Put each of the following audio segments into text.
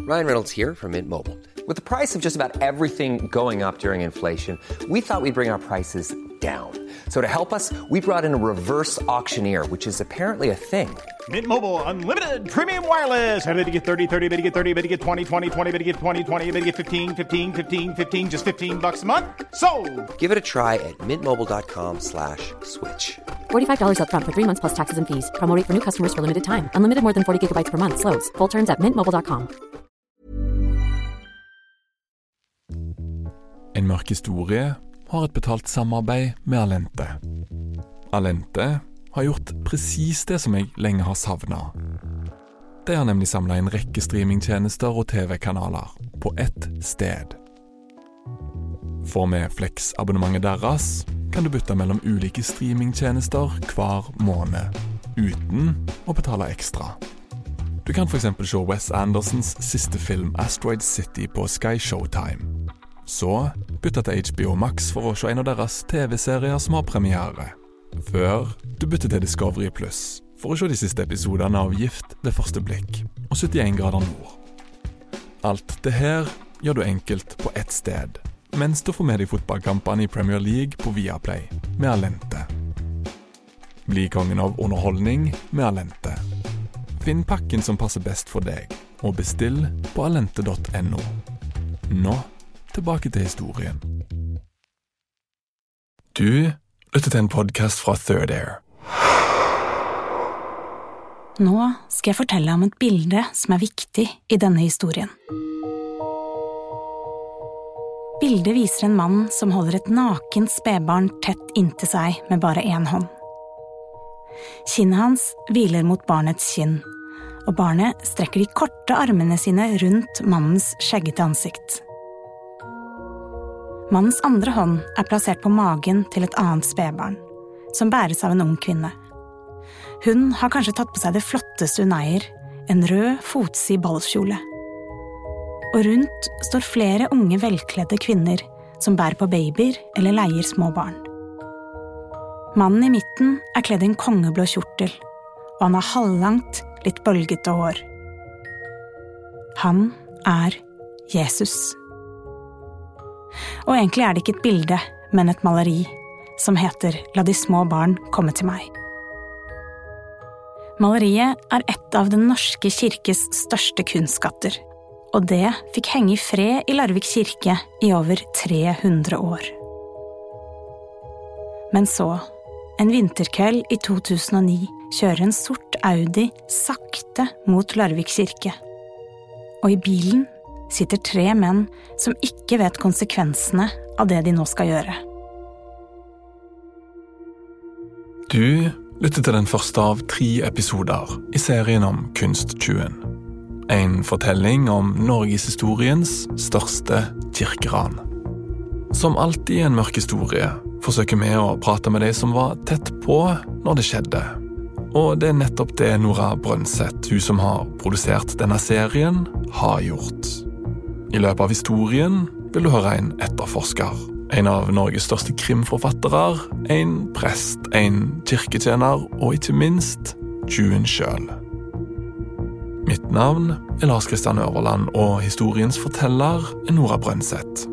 Ryan Reynolds here from Mint Mobile. With the price of just about everything going up during inflation, we thought we'd bring our prices down. So to help us, we brought in a reverse auctioneer, which is apparently a thing. Mint Mobile Unlimited Premium Wireless. How to get 30, 30, how to get 30, how to get 20, 20, 20, how to get 20, 20, how to get 15, 15, 15, 15, just $15 a month? Sold! Give it a try at mintmobile.com/switch. $45 up front for 3 months plus taxes and fees. Promo rate for new customers for limited time. Unlimited more than 40 gigabytes per month. Slows full terms at mintmobile.com. En mørk historie har et betalt samarbeid med Allente. Allente har gjort precis det som jeg lenge har savnet. De har nemlig samlet en rekke streamingtjenester og TV-kanaler på ett sted. For med Flex-abonnementet deres kan du bytte mellom ulike streamingtjenester hver måned, uten å betale ekstra. Du kan for eksempel se Wes Andersons siste film Asteroid City på Sky Showtime. Så bytte til HBO Max for å se en av deres TV-serier som har premiere. Før du bytter til Discovery Plus for å se de siste episodene av Gift ved første blikk og 71 grader nord. Alt det her gjør du enkelt på ett sted, mens du får med deg fotballkampene i Premier League på Viaplay med Allente. Bli kongen av underholdning med Allente. Finn pakken som passer best for deg, og bestill på allente.no. Nå tilbake til historien. Du lytter til en podcast fra Third Air. Nå skal jeg fortelle om et bilde som er viktig i denne historien. Bildet viser en mann som holder et nakent spedbarn tett inntil seg med bare en hånd. Kinnet hans hviler mot barnets kinn, og barnet strekker de korte armene sine rundt mannens skjeggete ansikt. Mannens andre hånd er plassert på magen til et annet spedbarn, som bæres av en ung kvinne. Hun har kanskje tatt på seg det flotteste hun eier, en rød fotsid ballkjole. Og rundt står flere unge velkledde kvinner som bærer på babyer eller leier små barn. Mannen i midten er kledd i en kongeblå kjortel, og han har halvlangt, litt bølgete hår. Han er Jesus. Og egentlig er det ikke et bilde, men et maleri, som heter «La de små barn komme til meg». Maleriet er et av den norske kirkes største kunstskatter, og det fikk henge i fred i Larvik kirke i over 300 år. Men så, en vinterkveld i 2009, kjører en sort Audi sakte mot Larvik kirke. Og i bilen sitter 3 menn som ikke vet konsekvensene av det de nå skal gjøre. Du lytter til den første av 3 episoder i serien om Kunsttjuven. En fortelling om Norgeshistoriens største kirkeran. Som alltid i en mørk historie forsøker vi å prate med de som var tett på når det skjedde. Og det er nettopp det Nora Brønseth, hun som har produsert denne serien, har gjort. I løpet av historien vil du høre en etterforsker, en av Norges største krimforfattere, en prest, en kirketjener og ikke minst tjuven selv. Mitt navn er Lars Kristian Øverland, og historiens forteller er Nora Brønseth.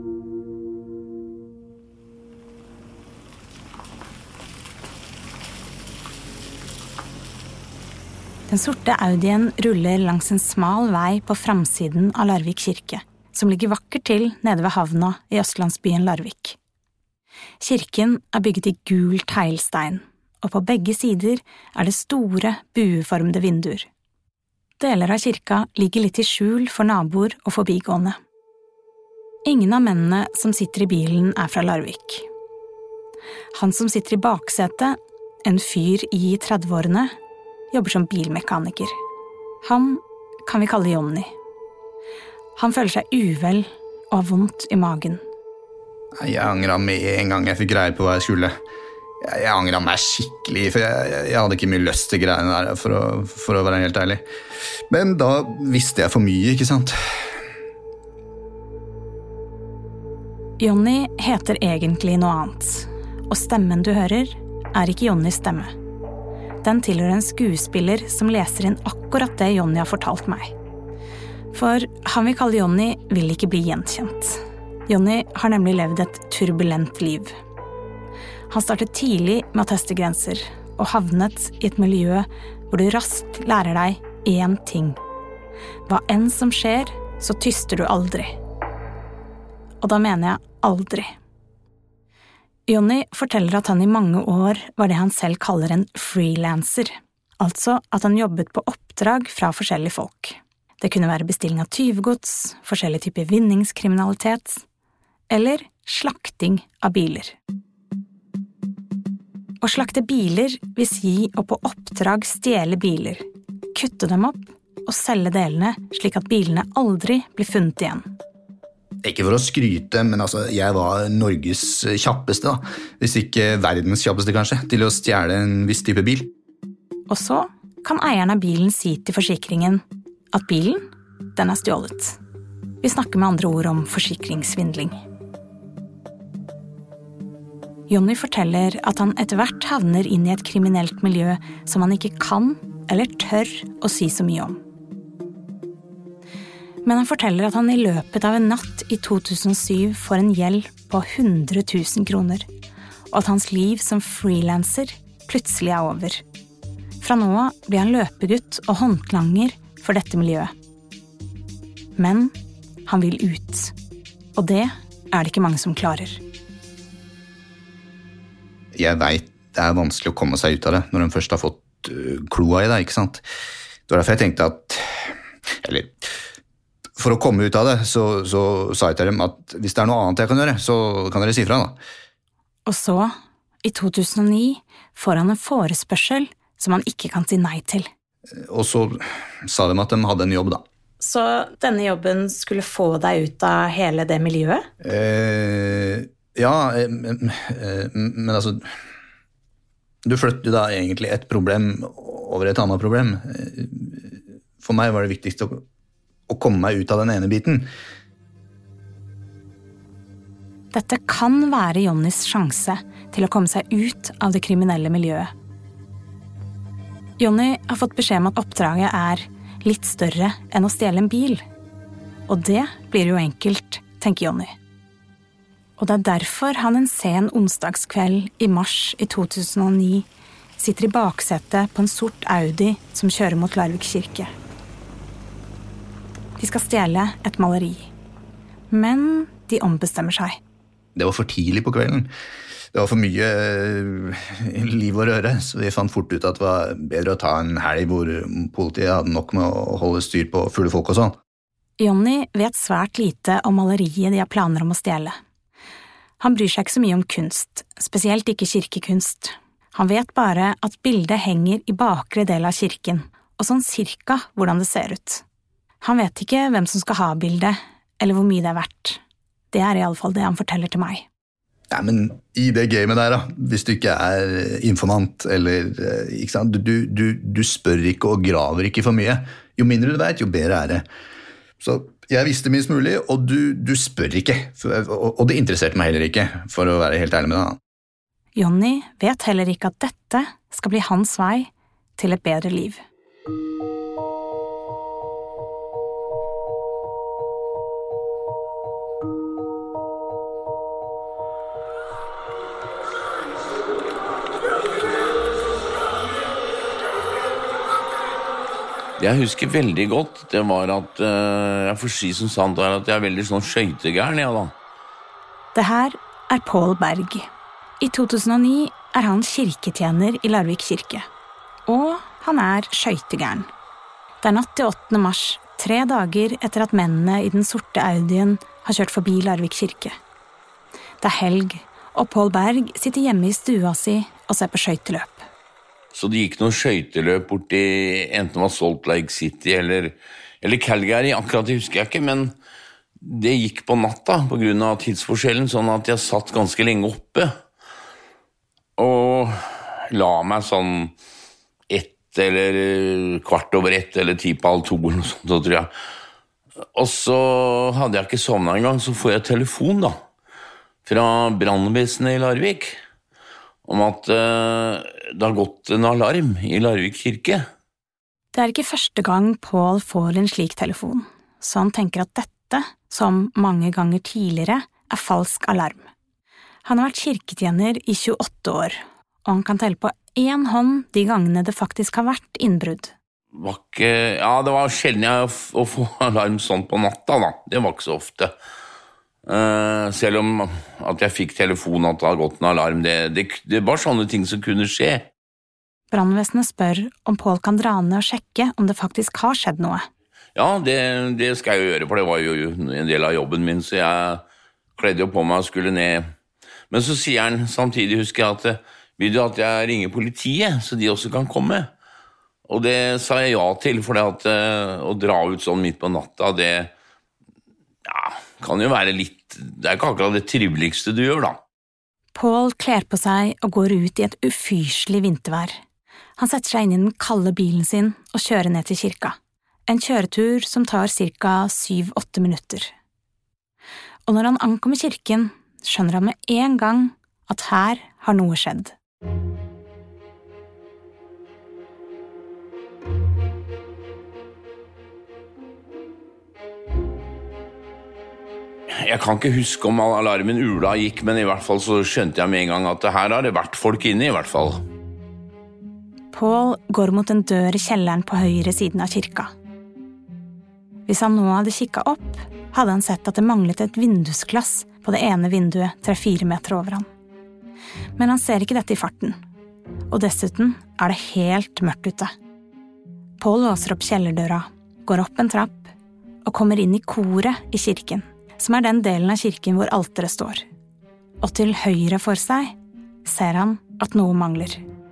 Den sorte Audien ruller langs en smal vei på framsiden av Larvik kirke, som ligger vakkert til nede ved havna i østlandsbyen Larvik. Kirken er bygget i gul teglstein, og på begge sider er det store, bueformede vinduer. Deler av kirka ligger litt i skjul for naboer og forbigående. Ingen av mennene som sitter i bilen er fra Larvik. Han som sitter i baksetet, en fyr i 30-årene, jobber som bilmekaniker. Han kan vi kalle Jonny. Han føler seg uvel og har vondt i magen. Jeg angret med en gang jeg fikk greie på hva jeg skulle. Jeg angret meg skikkelig, for jeg hadde ikke mye lyst til greiene der, for å være helt ærlig. Men da visste jeg for mye, ikke sant? Jonny heter egentlig noe annet, og stemmen du hører er ikke Jonnys stemme. Den tilhører en skuespiller som leser inn akkurat det Jonny har fortalt meg. For han vi kaller Jonny vil ikke bli gjenkjent. Jonny har nemlig levd et turbulent liv. Han startet tidlig med å teste grenser, og havnet i et miljø hvor du raskt lærer deg én ting. Hva enn som skjer, så tyster du aldri. Og da mener jeg aldri. Jonny forteller at han i mange år var det han selv kaller en freelancer, altså at han jobbet på oppdrag fra forskjellige folk. Det kunne være bestilling av tyvegods, forskjellige typer vinningskriminalitet, eller slakting av biler. Å slakte biler vil si å på oppdrag stjele biler, kutte dem opp og selge delene slik at bilene aldri blir funnet igjen. Ikke for å skryte, men jeg var Norges kjappeste, da. Hvis ikke verdens kjappeste kanskje, til å stjele en viss type bil. Og så kan eieren av bilen si til forsikringen at bilen, den er stjålet. Vi snakker med andre ord om forsikringssvindling. Jonny forteller at han etter hvert havner inn i et kriminelt miljø som han ikke kan eller tør å si så mye om. Men han forteller at han i løpet av en natt i 2007 får en gjeld på 100 000 kroner, og at hans liv som freelancer plutselig er over. Fra nå av blir han løpegutt og håndlanger for dette miljøet. Men han vil ut, og det er det ikke mange som klarer. Jeg vet det er vanskelig å komme seg ut av det når de først har fått kloa i det, ikke sant? Det var derfor jeg tenkte at, for å komme ut av det, så sa jeg til dem at hvis det er noe annet jeg kan gjøre, så kan dere si fra da. Og så, i 2009, får han en forespørsel som han ikke kan si nei til. Og så sa de at de hadde en jobb da. Så denne jobben skulle få deg ut av hele det miljøet? Ja, men altså, du flytter da egentlig et problem over et annet problem. For meg var det viktigste å komme meg ut av den ene biten. Dette kan være Jonnys sjanse til å komme seg ut av det kriminelle miljøet. Jonny har fått beskjed om at oppdraget er litt større enn å stjele en bil. Og det blir jo enkelt, tenker Jonny. Og det er derfor han en sen onsdagskveld i mars i 2009 sitter i baksetet på en sort Audi som kjører mot Larvik kirke. De skal stjele et maleri. Men de ombestemmer seg. Det var for tidlig på kvelden. Det var for mye liv og røre, så vi fant fort ut at det var bedre å ta en helg hvor politiet hadde nok med å holde styr på fulle folk og sånn. Jonny vet svært lite om maleriet de har planer om å stjele. Han bryr seg ikke så mye om kunst, spesielt ikke kirkekunst. Han vet bare at bildet henger i bakre del av kirken, og sånn cirka hvordan det ser ut. Han vet ikke hvem som skal ha bildet, eller hvor mye det er verdt. Det er i alle fall det han forteller til meg. Nei, men i det gamet der da, hvis du ikke er informant, eller, ikke sant, du spør ikke og graver ikke for mye. Jo mindre du vet, jo bedre er det. Så jeg visste minst mulig, og du spør ikke, og det interesserte meg heller ikke, for å være helt ærlig med deg. Jonny vet heller ikke at dette skal bli hans vei til et bedre liv. Jeg husker veldig godt, det var at, jeg får si som sant, at jeg er veldig sånn skøytegærn, ja da. Det her er Paul Berg. I 2009 er han kirketjener i Larvik kirke. Og han er skøytegærn. Det er natt til 8. mars, 3 dager etter at mennene i den sorte Audien har kjørt forbi Larvik kirke. Det er helg, og Paul Berg sitter hjemme i stua si og ser på skøyteløp. Så det gikk noen skøyteløp borti, enten det var Salt Lake City eller Calgary, akkurat det husker jeg ikke, men det gikk på natta på grunn av tidsforskjellen, sånn at jeg satt ganske lenge oppe. Og la meg sånn 1 eller 1:15 eller 1:10 eller noe sånt, tror jeg. Og så hadde jeg ikke sovnet en gang, så får jeg telefon da, fra brannvesenet i Larvik, om at det har gått en alarm i Larvik kirke. Det er ikke første gang Paul får en slik telefon. så han tenker at dette, som mange ganger tidligere, falsk alarm. Han har vært kirketjener i 28 år, og han kan telle på 1 hånd de gangene det faktisk har vært innbrudd. Det var sjelden å få alarm sånn på natta da. Det var ikke så ofte. Selv om at jeg fikk telefon at det hadde gått en alarm, det var sånne ting som kunne skje. Brannvesenet spør om Pål kan dra ned og sjekke om det faktisk har skjedd noe. Ja, det skal jeg gjøre, for det var jo en del av jobben min, så jeg kledde jo på meg og skulle ned. Men så sier han samtidig, husker jeg, at vil du at jeg ringer politiet, så de også kan komme? Og det sa jeg ja til, for at å dra ut sånn midt på natta, det kan jo være litt, det er ikke akkurat det triveligste du gjør da. Pål kler på seg og går ut i et ufyselig vintervær. Han setter seg inn i den kalde bilen sin og kjører ned til kirka. En kjøretur som tar ca. 7-8 minutter. Og når han ankommer kirken, skjønner han med en gang at her har noe skjedd. Jeg kan ikke huske om alarmen ula gikk, men i hvert fall så skjønte jeg med en gang at her har det vært folk inne i hvert fall. Pål går mot en dør i kjelleren på høyre siden av kirka. Hvis han nå hadde kikket opp, hadde han sett at det manglet et vindusglass på det ene vinduet 3-4 meter over han. Men han ser ikke dette i farten, og dessuten er det helt mørkt ute. Pål låser opp kjellerdøra, går opp en trapp og kommer inn i koret i kirken, som er den delen av kirken hvor alteret står. Og til høyre for seg ser han at noe mangler.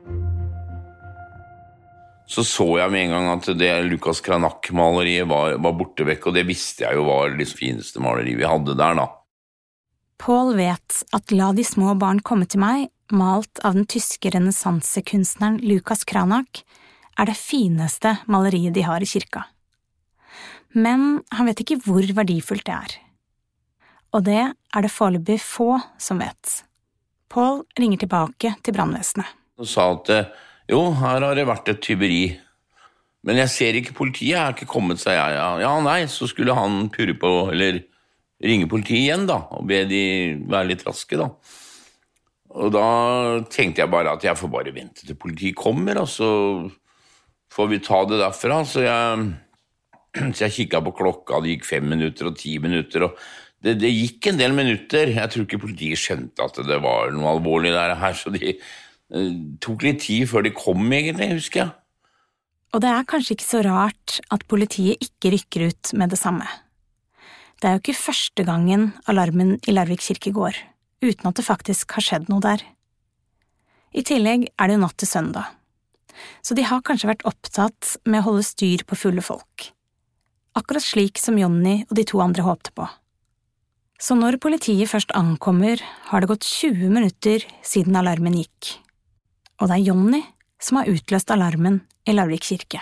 Så jeg med en gang at det Lucas Cranach-maleriet var borte vekk, og det visste jeg jo var det fineste maleriet vi hadde der da. Pål vet at La de små barn komme til meg, malt av den tyske renessansekunstneren Lucas Cranach, er det fineste maleriet de har i kirka. Men han vet ikke hvor verdifullt det er. Og det er det foreløpig få som vet. Pål ringer tilbake til brannvesenet. Og sa at jo, her har det vært et tyveri. Men jeg ser ikke politiet, jeg har ikke kommet, sa jeg. Ja, nei, så skulle han purre på, eller ringe politiet igjen da, og be de være litt raske da. Og da tenkte jeg bare at jeg får bare vente til politiet kommer, og så får vi ta det derfra. Så jeg kikket på klokka, det gikk 5 minutter og 10 minutter, og det gikk en del minutter. Jeg tror ikke politiet skjønte at det var noe alvorlig der her, så de tok litt tid før de kom egentlig, husker jeg. Og det er kanskje ikke så rart at politiet ikke rykker ut med det samme. Det er jo ikke første gangen alarmen i Larvik kirke går, uten at det faktisk har skjedd noe der. I tillegg er det jo natt til søndag, så de har kanskje vært opptatt med å holde styr på fulle folk. Akkurat slik som Jonny og de 2 andre håpte på. Så når politiet først ankommer, har det gått 20 minutter siden alarmen gikk. Og det er Jonny som har utløst alarmen i Larvik kirke.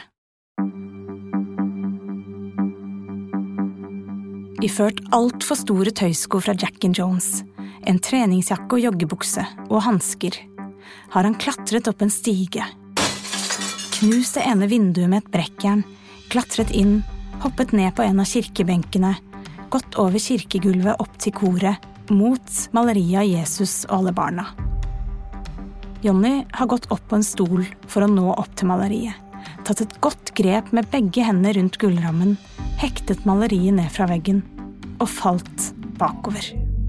Iført alt for store tøysko fra Jack & Jones, en treningsjakke og joggebukse og hansker, har han klatret opp en stige. Knust det ene vinduet med et brekkjern, klatret inn, hoppet ned på en av kirkebenkene, gått over kirkegulvet opp til koret, mot maleriet av Jesus og alle barna. Jonny har gått opp på en stol for å nå opp til maleriet, tatt et godt grep med begge hendene rundt gullrammen, hektet maleriet ned fra veggen og falt bakover.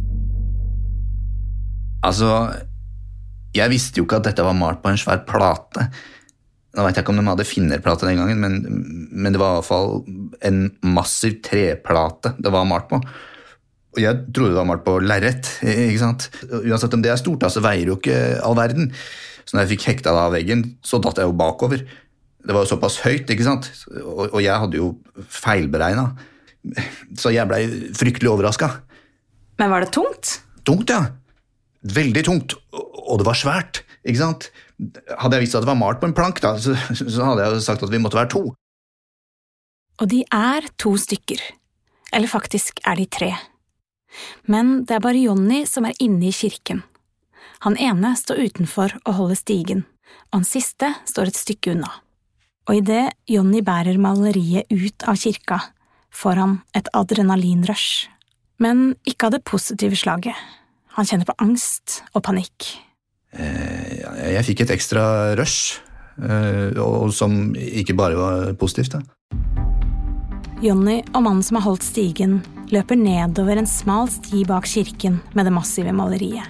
Altså, jeg visste jo ikke at dette var malt på en svær plate. Nå vet jeg ikke om de hadde finnerplate den gangen, men det var i hvert fall en massiv treplate det var malt på. Og jeg trodde det var malt på lerret, ikke sant? Uansett om det er stort, så veier jo ikke all verden. Så når jeg fikk hekta det av veggen, så datt jeg jo bakover. Det var jo såpass høyt, ikke sant? Og jeg hadde jo feilberegnet. Så jeg ble fryktelig overrasket. Men var det tungt? Tungt, ja. Veldig tungt. Og det var svært, ikke sant? Hadde jeg visst at det var malt på en plank, da, så hadde jeg sagt at vi måtte være 2. Og de er 2 stykker. Eller faktisk er de 3. Men det er bare Jonny som er inne i kirken. Han ene står utenfor og holder stigen, og han siste står et stykke unna. Og i det Jonny bærer maleriet ut av kirka, får han et adrenalinrush, men ikke av det positive slaget. Han kjenner på angst og panikk. Jeg fikk et ekstra rush, og som ikke bare var positivt. Da. Jonny og mannen som har holdt stigen, løper nedover en smal sti bak kirken med det massive maleriet.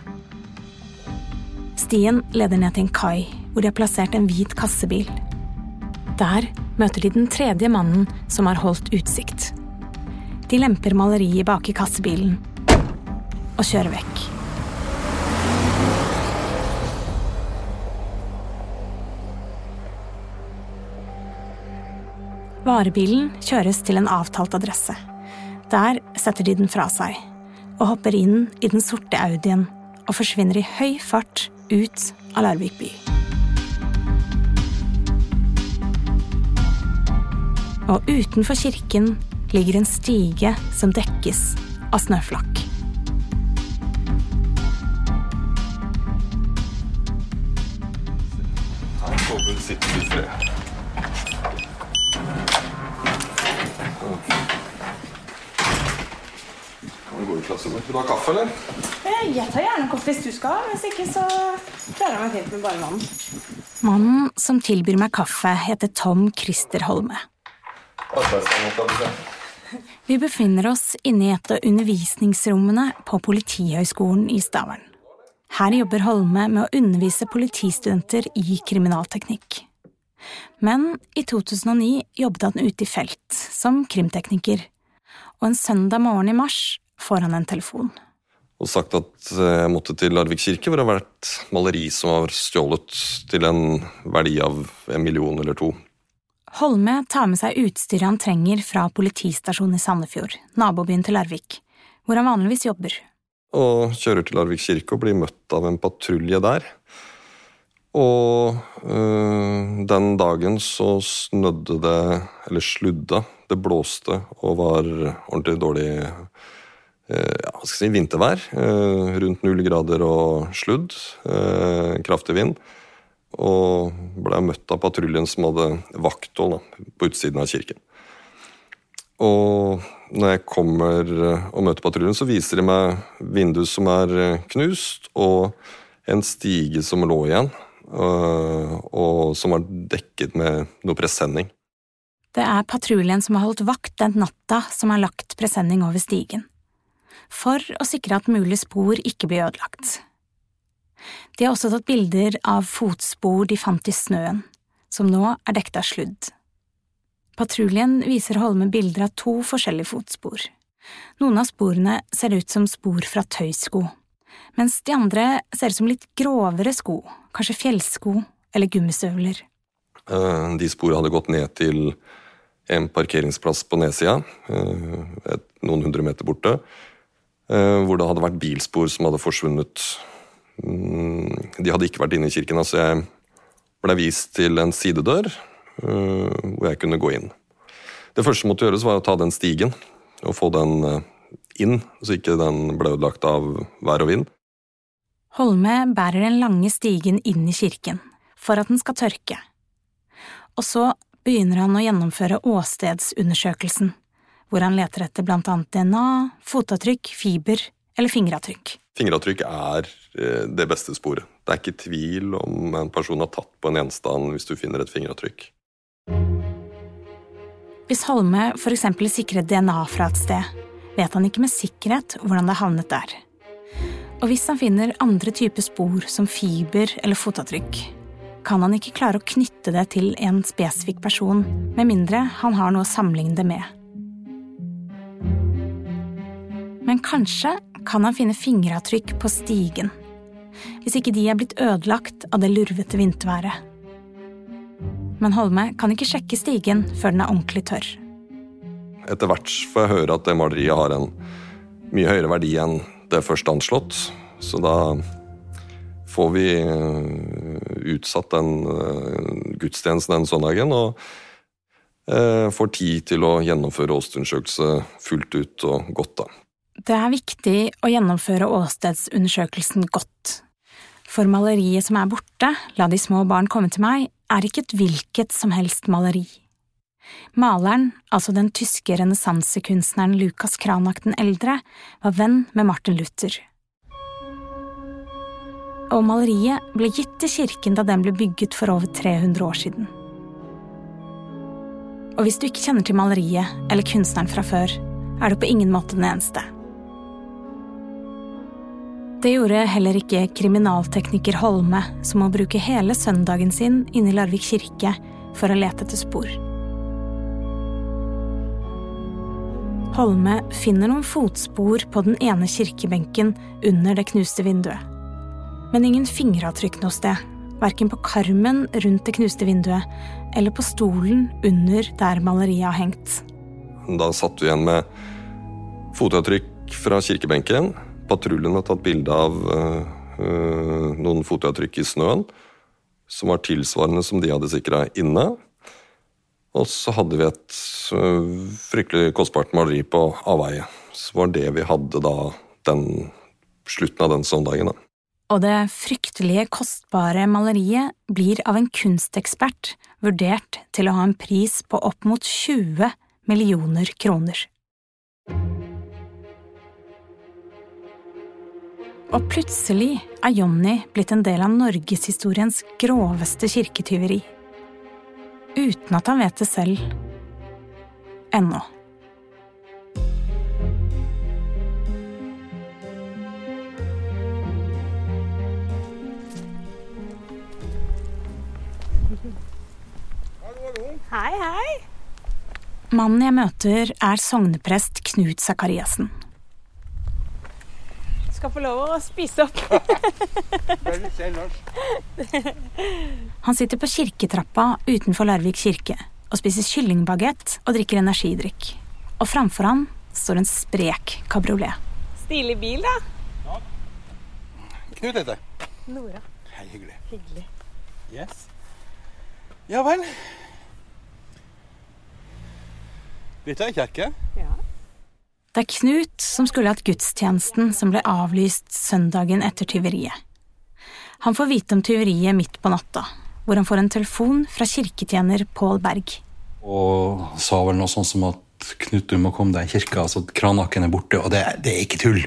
Stien leder ned til en kai, hvor de har plassert en hvit kassebil. Der møter de den tredje mannen som har holdt utsikt. De lemper maleriet bak i kassebilen og kjører vekk. Varebilen kjøres til en avtalt adresse. Der setter de den fra seg, og hopper inn i den sorte Audien og forsvinner i høy fart ut av Larvik by. Og utenfor kirken ligger en stige som dekkes av snøflakk. Her får vi sitte i fred. Vil du ha kaffe, eller? Jeg tar gjerne kaffe hvis du skal, hvis ikke så klarer jeg meg fint med bare vann. Mannen som tilbyr meg kaffe heter Tom Christer Holme. Vi befinner oss inne i et av undervisningsrommene på Politihøgskolen i Stavern. Her jobber Holme med å undervise politistudenter i kriminalteknikk. Men i 2009 jobbet han ute i felt som krimtekniker, og en søndag morgen i mars får han en telefon. Og sagt at jeg måtte til Larvik kirke, hvor det har vært maleri som var stjålet til en verdi av 1 million eller 2. Holme tar med seg utstyret han trenger fra politistasjonen i Sandefjord, nabobyen til Larvik, hvor han vanligvis jobber. Og kjører til Larvik kirke og blir møtt av en patrulje der. Og den dagen så snødde det, eller sludda, det blåste og var ordentlig dårlig vintervær, rundt 0 grader og sludd, kraftig vind, og ble møtt av patruljen som hadde vakthold på utsiden av kirken. Og når jeg kommer og møter patruljen, så viser de meg vinduet som er knust, og en stige som lå igjen, og som var dekket med noe presenning. Det er patruljen som har holdt vakt den natta som har lagt presenning over stigen, for å sikre at mulige spor ikke blir ødelagt. De har også tatt bilder av fotspor de fant i snøen, som nå er dekket av sludd. Patruljen viser Holme bilder av 2 forskjellige fotspor. Noen av sporene ser ut som spor fra tøysko, mens de andre ser ut som litt grovere sko, kanskje fjellsko eller gummistøvler. De sporene hadde gått ned til en parkeringsplass på nedsida, noen 100 meter borte, hvor det hadde vært bilspor som hadde forsvunnet. De hadde ikke vært inne i kirken, så jeg ble vist til en sidedør hvor jeg kunne gå inn. Det første som måtte gjøres var å ta den stigen og få den inn, så ikke den ble ødelagt av vær og vind. Holme bærer den lange stigen inn i kirken for at den skal tørke. Og så begynner han å gjennomføre åstedsundersøkelsen, hvor han leter etter blant annet DNA, fotavtrykk, fiber eller fingeravtrykk. Fingeravtrykk er det beste sporet. Det er ikke tvil om en person har tatt på en gjenstand hvis du finner et fingeravtrykk. Hvis Holme for eksempel sikrer DNA fra et sted, vet han ikke med sikkerhet hvordan det havnet der. Og hvis han finner andre typer spor som fiber eller fotavtrykk, kan han ikke klare å knytte det til en spesifikk person, med mindre han har noe å sammenligne det med. Men kanskje kan han finne fingeravtrykk på stigen, hvis ikke de er blitt ødelagt av det lurvete vinterværet. Men Holme kan ikke sjekke stigen før den er ordentlig tørr. Etter hvert får jeg høre at det maleriet har en mye høyere verdi enn det først anslått, så da får vi utsatt den gudstjenesten den søndagen, og får tid til å gjennomføre åstedsundersøkelse fullt ut og godt da. Det er viktig å gjennomføre åstedsundersøkelsen godt. For maleriet som er borte, la de små barn komme til meg, er ikke et hvilket som helst maleri. Maleren, altså den tyske renessansekunstneren Lucas Cranach den eldre, var venn med Martin Luther. Og maleriet ble gitt til kirken da den ble bygget for over 300 år siden. Og hvis du ikke kjenner til maleriet eller kunstneren fra før, er du på ingen måte den eneste. Det gjorde heller ikke kriminaltekniker Holme, som må bruke hele søndagen sin inne i Larvik kirke for å lete etter spor. Holme finner noen fotspor på den ene kirkebenken under det knuste vinduet. Men ingen fingeravtrykk noe sted, hverken på karmen rundt det knuste vinduet, eller på stolen under der maleriet har hengt. Da satt vi igjen med fotavtrykk fra kirkebenken. Patruljen har tatt bilde av noen fotavtrykk i snøen, som var tilsvarende som de hadde sikret inne. Og så hadde vi et fryktelig kostbart maleri på avveie. Så var det vi hadde da slutten av den søndagen. Da. Og det fryktelige kostbare maleriet blir av en kunstekspert vurdert til å ha en pris på opp mot 20 millioner kroner. Og plutselig er Jonny blitt en del av norgeshistoriens groveste kirketyveri. Uten at han vet det selv. Ennå. Hei, hei. Mannen jeg møter er sogneprest Knut Zakariassen. Skal få lov å spise opp. Han sitter på kirketrappa utenfor Larvik kirke og spiser kyllingbagett og drikker energidrikk. Og framfor han står en sprek kabriolet. Stilig bil, da. Ja. Knut heter jeg. Nora. Hei, hyggelig. Hyggelig. Yes. Ja vel. Dette er kirke. Ja. Det er Knut som skulle hatt gudstjenesten som ble avlyst søndagen etter tyveriet. Han får vite om tyveriet midt på natta, hvor han får en telefon fra kirketjener Pål Berg. Og sa vel noe sånn som at Knut, du må komme deg i kirka, altså Kranaken er borte, og det er ikke tull.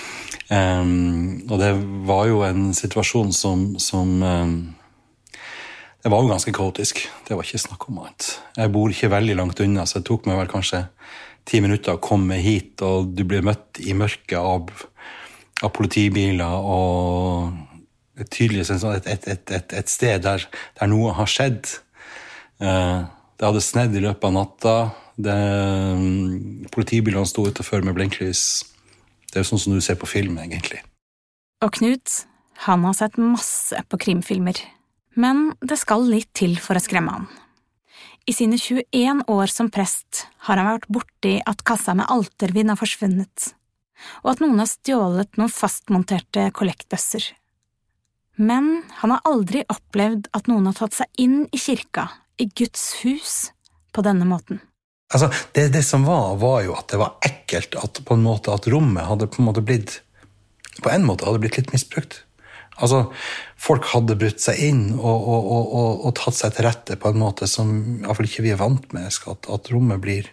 Og det var jo en situasjon som det var jo ganske kaotisk. Det var ikke snakk om annet. Jeg bor ikke veldig langt unna, så det tok meg vel kanskje 10 minutter å komme hit, og du blir møtt i mørket av politibiler, og et sted der noe har skjedd. Det hadde snedd i løpet av natta. Politibilene sto utenfor med blinklys. Det er jo sånn som du ser på film, egentlig. Og Knut, han har sett masse på krimfilmer. Men det skal litt til for å skremme han. I sine 21 år som prest har han vært borti at kassa med altervin har forsvunnet, og at noen har stjålet noen fastmonterte kollektbøsser. Men han har aldri opplevd at noen har tatt seg inn i kirka, i Guds hus, på denne måten. Altså, det som var jo at det var ekkelt at på en måte at rommet hadde på en måte blitt litt misbrukt. Altså, folk hadde brutt seg inn og tatt seg til rette på en måte som i hvert fall ikke vi er vant med, at rommet blir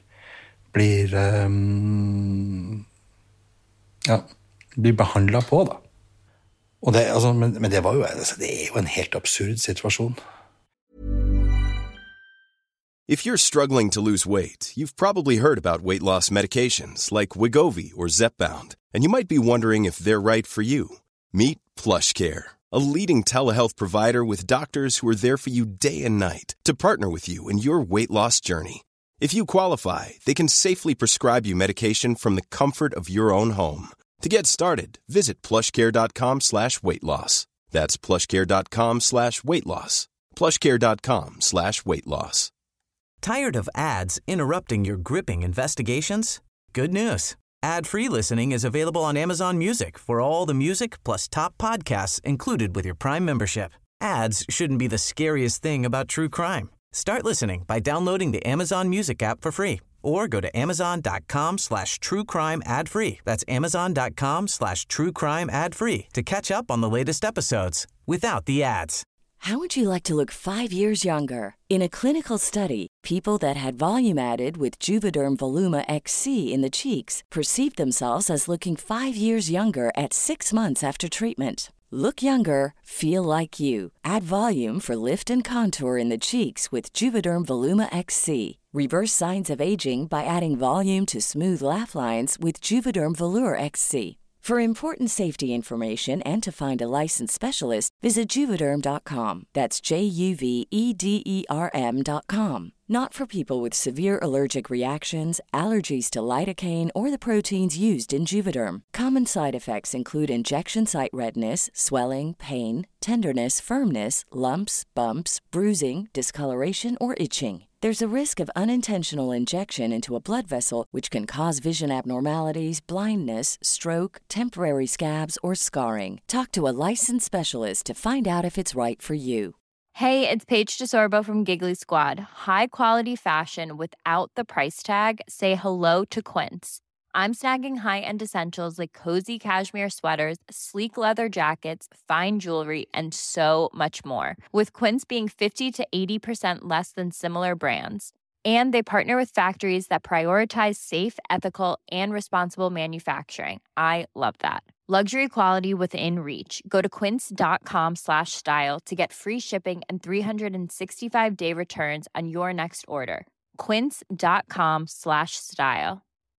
behandlet på, da. Og det, altså, men det var jo, altså, det er jo en helt absurd situasjon. If you're struggling to lose weight, you've probably heard about weight loss medications like Wegovy or Zepbound, and you might be wondering if they're right for you. Meet PlushCare, a leading telehealth provider with doctors who are there for you day and night to partner with you in your weight loss journey. If you qualify, they can safely prescribe you medication from the comfort of your own home. To get started, visit plushcare.com/weightloss. That's plushcare.com/weightloss. plushcare.com/weightloss. Tired of ads interrupting your gripping investigations? Good news. Ad-free listening is available on Amazon Music for all the music plus top podcasts included with your Prime membership. Ads shouldn't be the scariest thing about true crime. Start listening by downloading the Amazon Music app for free or go to amazon.com/truecrime ad-free. That's amazon.com/truecrime ad-free to catch up on the latest episodes without the ads. How would you like to look 5 years younger? In a clinical study, People that had volume added with Juvederm Voluma XC in the cheeks perceived themselves as looking 5 years younger at 6 months after treatment. Look younger, feel like you. Add volume for lift and contour in the cheeks with Juvederm Voluma XC. Reverse signs of aging by adding volume to smooth laugh lines with Juvederm Volure XC. For important safety information and to find a licensed specialist, visit Juvederm.com. That's JUVEDERM.com. Not for people with severe allergic reactions, allergies to lidocaine, or the proteins used in Juvederm. Common side effects include injection site redness, swelling, pain, tenderness, firmness, lumps, bumps, bruising, discoloration, or itching. There's a risk of unintentional injection into a blood vessel, which can cause vision abnormalities, blindness, stroke, temporary scabs, or scarring. Talk to a licensed specialist to find out if it's right for you. Hey, it's Paige DeSorbo from Giggly Squad. High quality fashion without the price tag. Say hello to Quince. I'm snagging high-end essentials like cozy cashmere sweaters, sleek leather jackets, fine jewelry, and so much more. With Quince being 50 to 80% less than similar brands. And they partner with factories that prioritize safe, ethical, and responsible manufacturing. I love that. Luxury quality within reach. Go to quince.com/style to get free shipping and 365-day returns on your next order. Quince.com/style.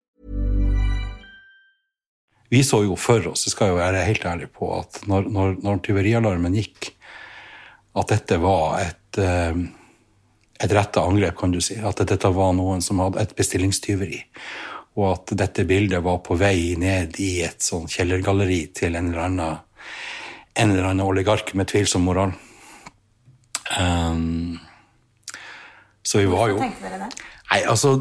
Vi så jo for oss, det skal jo være helt ærlig på, at når tyverialarmen gikk, at dette var et rettet angrep, kan du si. At dette var noen som hadde et bestillingstyveri. Og at dette bildet var på vei ned i et sånn kjellergalleri til en eller annen oligark med tvilsom moral. Så vi var jo... Hvorfor tenkte dere det? Nei, altså...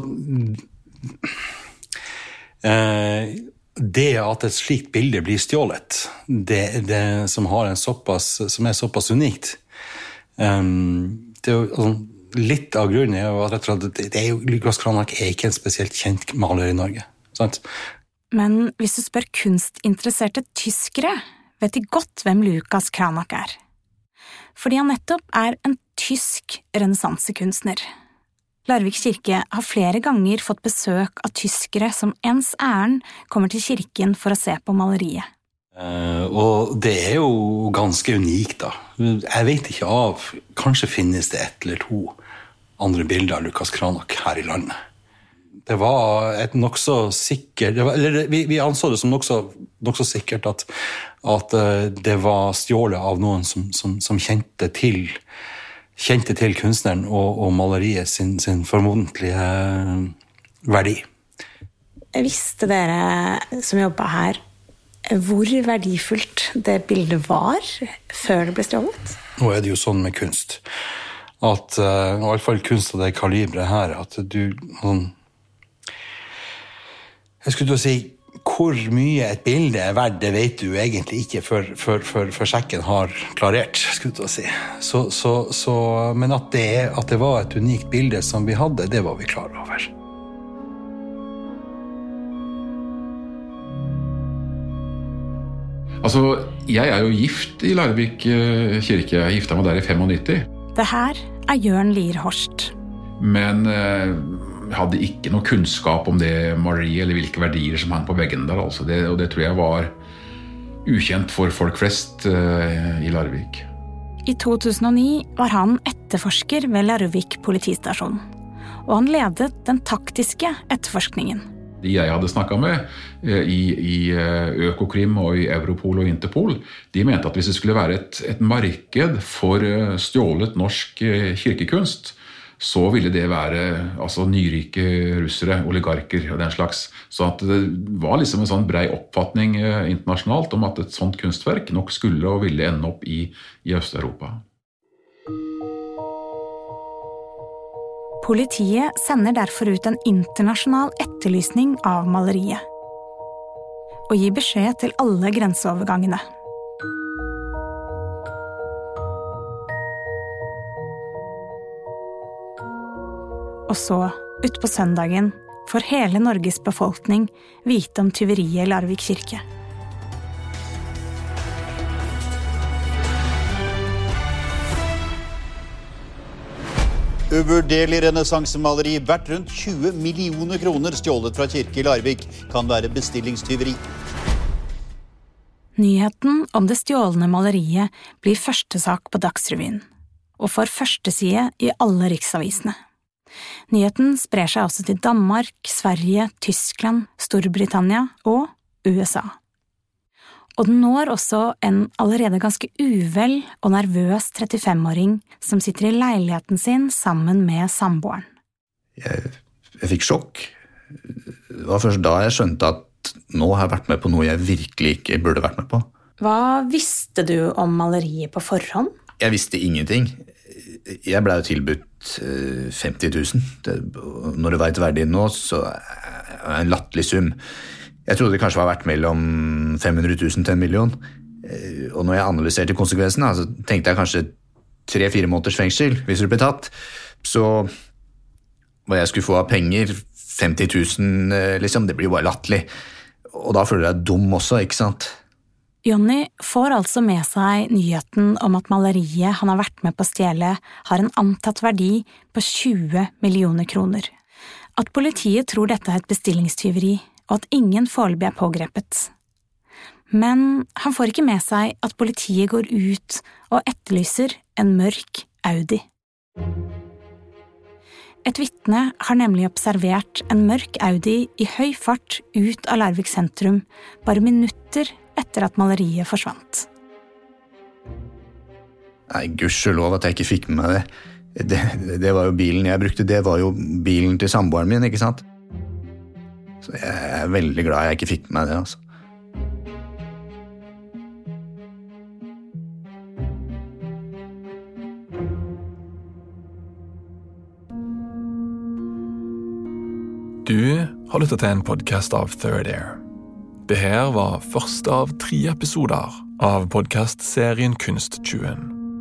Det at et slikt bilde blir stjålet, det som er såpass unikt, det er jo litt av grunnen er jo at det er jo Lukas Cranach er ikke en spesielt kjent maler i Norge, sant? Men hvis du spør kunstinteresserte tyskere, vet de godt hvem Lukas Cranach er. Fordi han nettopp er en tysk renessansekunstner. Larvik kirke har flere ganger fått besøk av tyskere som ens ærend kommer til kirken for å se på maleriet. Og det er jo ganske unikt da. Jeg vet ikke av, kanskje finnes det 1 eller 2 andre bilder av Lukas Cranach her i landet. Det var et nok så sikkert, vi anså det som nok så sikkert at det var stjålet av noen som kjente til kunstneren og maleriet sin formodentlige verdi. Visste dere som jobbet her hvor verdifullt det bildet var før det ble stjålet? Nå er det jo sånn med kunst, at, i hvert fall kunst av det kalibret her, at du, jeg skulle til å si, hvor mye et bilde er verdt, det vet du egentlig ikke før sjekken har klarert, skulle jeg til å si. Men at det var et unikt bilde som vi hadde, det var vi klar over. Altså, jeg er jo gift i Larvik kirke. Jeg gifta meg der i 95. Det her er Jørn Lierhorst. Men jeg hadde ikke noe kunnskap om det maleriet eller hvilke verdier som hang på veggen der. Altså. Og det tror jeg var ukjent for folk flest i Larvik. I 2009 var han etterforsker ved Larvik politistasjon, og han ledet den taktiske etterforskningen. De jeg hadde snakket med i Økokrim og i Europol og Interpol, de mente at hvis det skulle være et marked for stjålet norsk kirkekunst, så ville det være altså, nyrike russere, oligarker og den slags. Så at det var liksom en sånn brei oppfatning internasjonalt om at et sånt kunstverk nok skulle og ville ende opp i Øst-Europa. Politiet sender derfor ut en internasjonal etterlysning av maleriet, og gir beskjed til alle grenseovergangene. Og så, ut på søndagen, får hele Norges befolkning vite om tyveriet i Larvik kirke. Uvurderlig renessansemaleri verdt rundt 20 millioner kroner stjålet fra kirke I Larvik kan være bestillingstyveri. Nyheten om det stjålne maleriet blir førstesak på Dagsrevyen, og får førsteside I alle riksavisene. Nyheten sprer seg også til Danmark, Sverige, Tyskland, Storbritannia og USA. Og den når også en allerede ganske uvel og nervøs 35-åring som sitter I leiligheten sin sammen med samboeren. Jeg fikk sjokk. Det var først da jeg skjønte at nå har jeg vært med på noe jeg virkelig ikke burde vært med på. Hva visste du om maleriet på forhånd? Jeg visste ingenting. Jeg ble jo tilbudt 50 000. Når du vet verdien nå, så er det en latterlig sum. Jeg trodde det kanskje var verdt mellom 500 000 til 1 million. Og når jeg analyserte konsekvensene, så tenkte jeg kanskje 3-4 måneders fengsel hvis du ble tatt. Så hva jeg skulle få av penger, 50 000, liksom, det blir jo bare latterlig. Og da føler jeg dum også, ikke sant? Jonny får altså med seg nyheten om at maleriet han har vært med på å stjele har en antatt verdi på 20 millioner kroner. At politiet tror dette er et bestillingstyveri, og at ingen foreløpig er pågrepet. Men han får ikke med seg at politiet går ut og etterlyser en mørk Audi. Et vitne har nemlig observert en mørk Audi I høy fart ut av Larvik sentrum, bare minutter etter at maleriet forsvant. Nei, gudskjelov at jeg ikke fikk med meg det. Det var jo bilen jeg brukte, det var jo bilen til samboeren min, ikke sant? Så jeg er veldig glad jeg ikke fikk med meg det, altså. Du har lyttet til en podcast av Third Air. Det her var første av 3 episoder av podcastserien Kunsttjuven.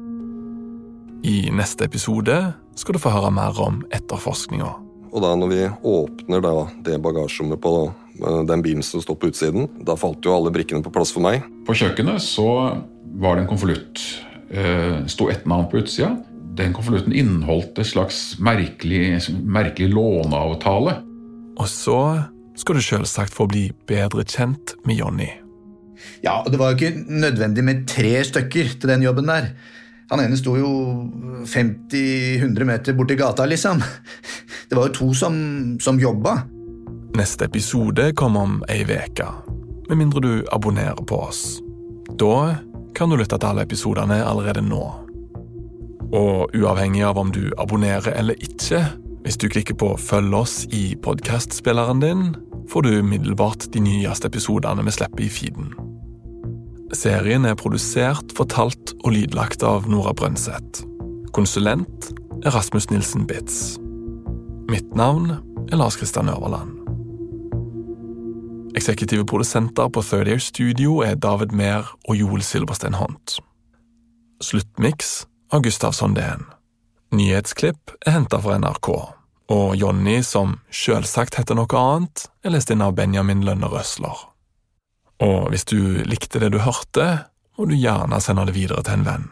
I neste episode skal du få høre mer om etterforskningen. Og da når vi åpner da det bagasjerommet på den bilen som står på utsiden, da falt jo alle brikkene på plass for meg. På kjøkkenet så var det en konvolutt. Stod et navn på utsida. Den konvolutten inneholdt et slags merkelig låneavtale. Og så skal du selvsagt få bli bedre kjent med Jonny. Ja, og det var jo ikke nødvendig med 3 stykker til den jobben der. Han ene stod jo 50-100 meter bort I gata, liksom. Det var jo 2 som jobba. Neste episode kommer om en veke, med mindre du abonnerer på oss. Da kan du lytte til alle episoderne allerede nå. Og uavhengig av om du abonnerer eller ikke, hvis du klikker på «Følg oss» I podcastspilleren din, får du umiddelbart de nyeste episodene vi slipper I feeden. Serien er produsert, fortalt og lydlagt av Nora Brønseth. Konsulent er Rasmus Nilsen Bitz. Mitt navn er Lars Kristian Øverland. Eksekutive produsenter på Third Air Studio er David Mehr og Joel Silberstein Hont. Sluttmix av Gustav Sondén. Nyhetsklipp er hentet fra NRK, og Jonny, som selvsagt heter noe annet, er lest inn av Benjamin Lønne Røsler. Og hvis du likte det du hørte, må du gjerne sende det videre til en venn.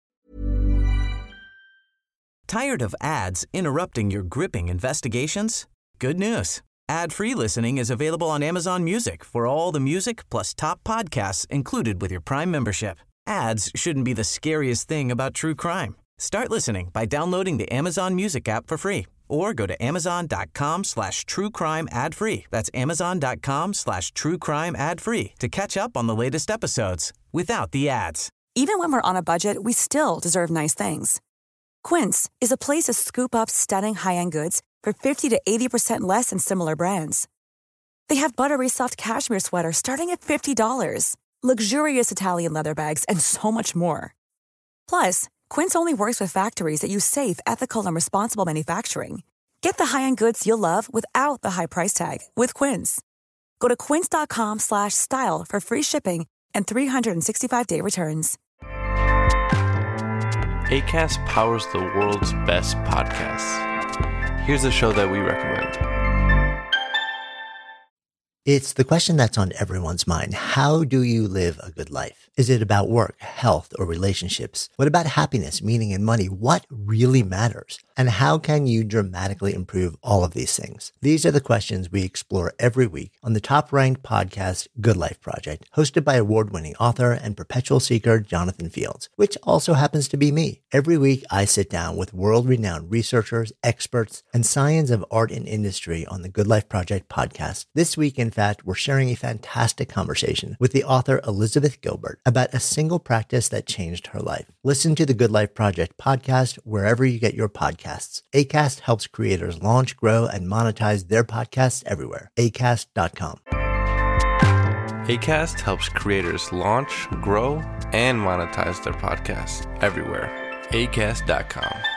Tired of ads interrupting your gripping investigations? Good news. Ad-free listening is available on Amazon Music for all the music plus top podcasts included with your Prime membership. Ads shouldn't be the scariest thing about true crime. Start listening by downloading the Amazon Music app for free or go to amazon.com/truecrime ad-free. That's amazon.com/truecrime ad-free to catch up on the latest episodes without the ads. Even when we're on a budget, we still deserve nice things. Quince is a place to scoop up stunning high-end goods for 50 to 80% less than similar brands. They have buttery soft cashmere sweaters starting at $50, luxurious Italian leather bags, and so much more. Plus, Quince only works with factories that use safe, ethical, and responsible manufacturing. Get the high-end goods you'll love without the high price tag with Quince. Go to quince.com/style for free shipping and 365-day returns. Acast powers the world's best podcasts. Here's a show that we recommend. It's the question that's on everyone's mind. How do you live a good life? Is it about work, health, or relationships? What about happiness, meaning, and money? What really matters? And how can you dramatically improve all of these things? These are the questions we explore every week on the top-ranked podcast, Good Life Project, hosted by award-winning author and perpetual seeker Jonathan Fields, which also happens to be me. Every week, I sit down with world-renowned researchers, experts, and science of art and industry on the Good Life Project podcast. This week, in fact, we're sharing a fantastic conversation with the author Elizabeth Gilbert about a single practice that changed her life. Listen to the Good Life Project podcast wherever you get your podcasts. Acast helps creators launch, grow, and monetize their podcasts everywhere. Acast.com. Acast helps creators launch, grow, and monetize their podcasts everywhere. Acast.com.